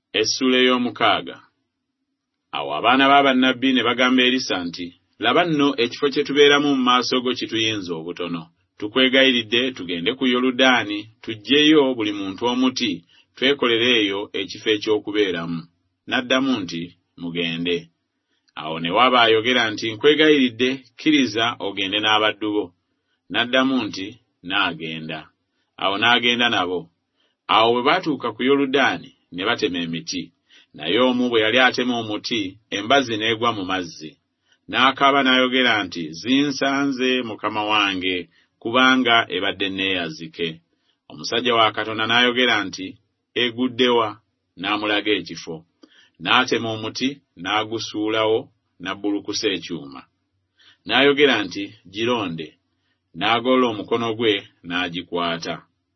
Essula ey'omukaaga. Awo abaana b'abannabbi ne bagamba Erisa nti, laba nno ekifo kye tubeeramu mu maaso go kituyinza obutono. Tukwegayiridde tugende ku Yoludaani, tuggyeyo buli muntu omuti, twekolere eyo ekifo eky'okubeeramu. N'addamu nti, mugende. Awo ne waba ayogera nti, nkwegayiridde, kkiriza ogende n'abaddu bo. N'addamu nti, naagenda. Awo n'agenda nabo. Awo bwe baatuuka ku Yoludaani ne batema emiti. Naye omu bwe yali atema omuti, embazzi n'egwa mu mazzi. N'akaaba n'ayogera nti, zinsanze mukama wange, kubanga ebadde neeyazike. Omusajja wa Katonda n'ayogera nti, eguddewa, n'amulaga ekifo. N'atema omuti, n'agusuulawo, n'abbulukusa ekyuma. N'ayogera nti, gironde. N'agolola omukono gwe, n'agikwata.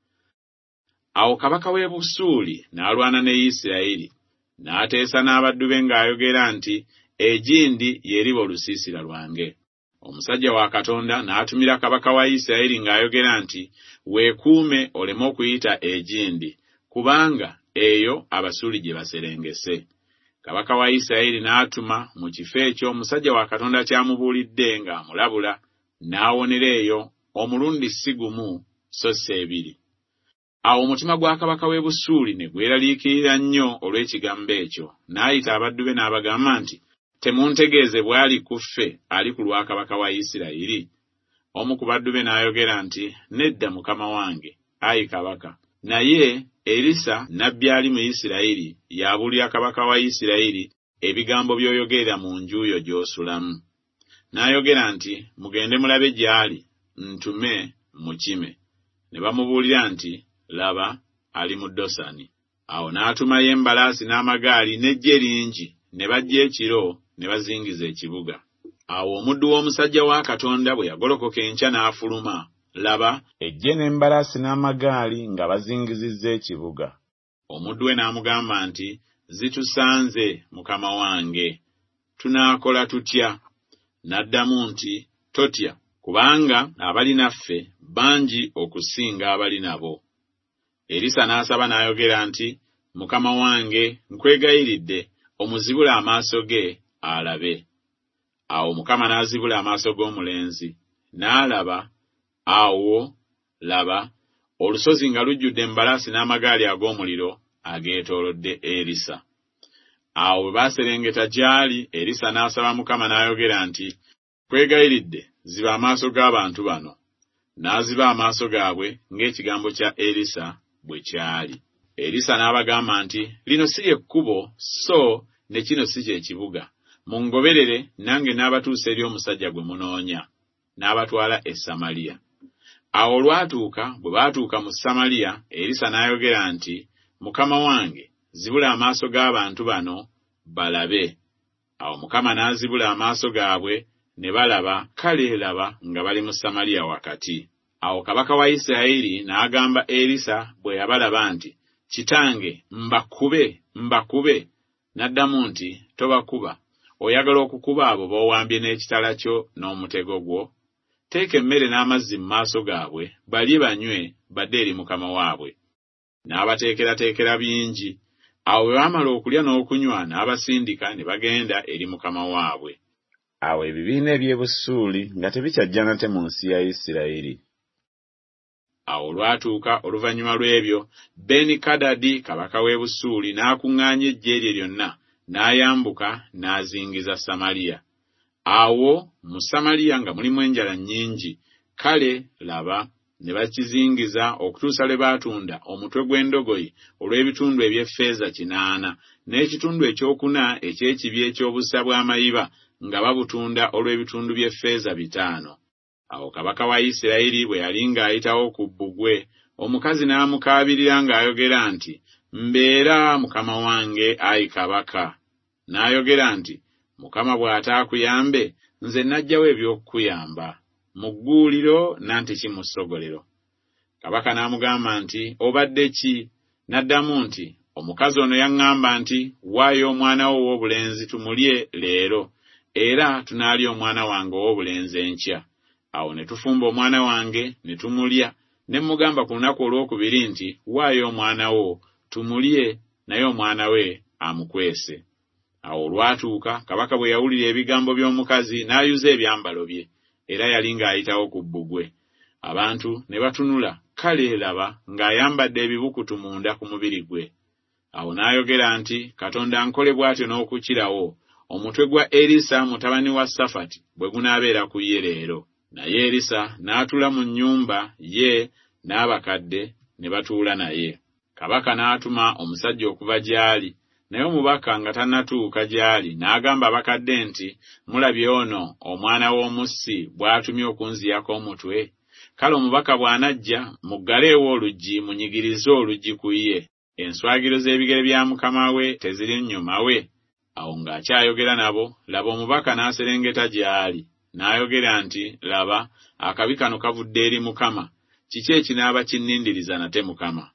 Awo kabaka w'e Busuuli n'alwana ne Isirayiri. N'ateesa n'abaddu be ng'ayogera nti, egindi y'eriba olusiisira lwange. Omusajja wa Katonda n'atumira kabaka wa Isirayiri ng'ayogera nti, weekuume oleme okuyita egindi, kubanga eyo Abasuuli gye baserengese. Kabaka wa Isirayiri n'atuma mu kifo ekyo omusajja wa Katonda ky'amubuulidde ng'amulabula, n'awonera eyo omulundi si gumu so si ebiri. Awo omutima gwa kabaka w'e Busuuli ne gweraliikirira nnyo olw'ekigambo ekyo. N'ayita abaddu be n'abagamba nti, temuntegeeze bw'ali ku ffe ali ku lwa kabaka wa Isirayiri? Omu ku baddu be n'ayogera nti, nedda mukama wange, ayi kabaka. Naye Erisa nnabbi ali mu Isirayiri y'abuulira kabaka wa Isirayiri ebigambo by'oyogerera mu nju yo gy'osulamu. N'ayogera nti, mugende mulabe gy'ali, ntume mukime. Ne bamubuulira nti, laba ali mu Dosani. Awo n'atumayo embalaasi n'amagaali n'eggye lingi, ne bajja ekiro ne bazingiza ekibuga. Awo omuddu w'omusajja wa Katonda bwe yagolokoka enkya n'afuluma, laba eggye n'embalaasi n'amagaali nga bazingizizza ekibuga. Omuddu we n'amugamba nti, zitusanze mukama wange, tunaakola tutya? N'addamu nti, totya, kubanga abali naffe bangi okusinga abali nabo. Erisa n'asaba n'ayogera nti, mukama wange, nkwegayiridde omuzibule amaaso ge alabe. Awo Mukama n'azibula amaaso g'omulenzi, n'alaba. Awo laba olusozi nga lujjudde embalaasi n'amagaali ag'omuliro ageetoolodde Erisa. Awo bwe baaserengeta gy'ali, Erisa n'asaba Mukama n'ayogera nti, nkwegayiridde ziba amaaso g'abantu bano. N'aziba amaaso gaabwe ng'ekigambo kya Erisa bwe kyali. Erisa n'abagamba nti, lino si ly'ekkubo, so ne kino si kye kibuga. Mungoberere nange n'abatuusa eri omusajja gwe munoonya. N'abatwala e Samaliya. Awo olwatuuka, bwe baatuuka mu Samaliya, Erisa n'ayogera nti, mukama wange, zibula amaaso g'abantu bano balabe. Awo Mukama n'azibula amaaso gaabwe, ne balaba, kale laba nga bali mu Samaliya wakati. Awo kabaka wa Isirayiri n'agamba Erisa bwe yabalaba nti, kitange, mbakube. N'addamu nti, tobakuba. Oyagala okukuba abo b'owambye n'ekitala kyo n'omutego gwo? Teeka emmere n'amazzi mu maaso gaabwe, balye banywe, badde eri mukama waabwe. N'abateekerateekera bingi. Awo bwe baamala okulya n'okunywa, n'abasindika ne bagenda eri mukama waabwe. Awo ebibiina eby'e Busuuli nga tebikyajja nate mu nsi ya Isirayiri. Awo olwatuuka oluvannyuma lw'ebyo, Benikadadi kabaka w'e Busuuli n'akuŋŋaanya eggye lye lyonna, n'ayambuka n'azingiza Samaliya. Awo mu Samaliya nga mulimu enjala nnyingi, kale laba ne bakizingiza okutuusa lwe baatunda omutwe gw'endogoyi olw'ebitundu eby'effeeza 8, n'ekitundu ekyokuna eky'ekibi eky'obusa bw'amayiba nga babutunda olw'ebitundu by'effeeza 5. Awo kabaka wa Isirayiri bwe yali ng'ayitawo ku bbugwe, omukazi n'amukaabirira ng'ayogera nti, mbeera mukama wange, ayi kabaka. N'ayogera nti, Mukama bw'ataakuyambe, nze najjawo eby'okukuyamba, mu gguuliro nantiki mu ssogolero. Kabaka n'amugamba nti, obadde ki? N'addamu nti, omukazi ono yaŋŋamba nti, waayo omwana wo ow'obulenzi tumulye leero, era tunaalya omwana wange ow'obulenzi enkya. Awo ne tufumba omwana wange ne tumulya, ne mugamba ku lunaku olwokubiri nti, waayo omwana wo tumulye naye omwana we amukwese. Awo olwatuuka kabaka bwe yawulira ebigambo by'omukazi n'ayuza ebyambalo bye, era yali ng'ayitawo ku bbugwe. Abantu ne batunula, kale laba ng'ayambadde ebibukutu munda ku mubiri gwe. Awo n'ayogera nti, Katonda ankole bw'atyo n'okukirawo omutwe gwa Erisa mutabani wa Safati bwe gunaabeera ku ye leero. Naye Erisa n'atula mu nnyumba ye n'abakadde ne batuula naye. Kabaka n'atuma omusajja okuva gy'ali, naye omubaka nga tannatuuka gy'ali n'agamba abakadde nti, mulabye ono omwana w'omussi bw'atumye okunziyako omutwe? Kale omubaka bw'anajja muggaleewo oluggi munyigirize oluggi ku ye. Enswagiro z'ebigere bya mukama we teziri nnyuma we. Awo ng'akyayogera nabo, laba omubaka n'aserengeta gy'ali, n'ayogera nti, laba, akabi kano kavudde eri Mukama. Kiki ekinaaba kinnindiriza nate Mukama?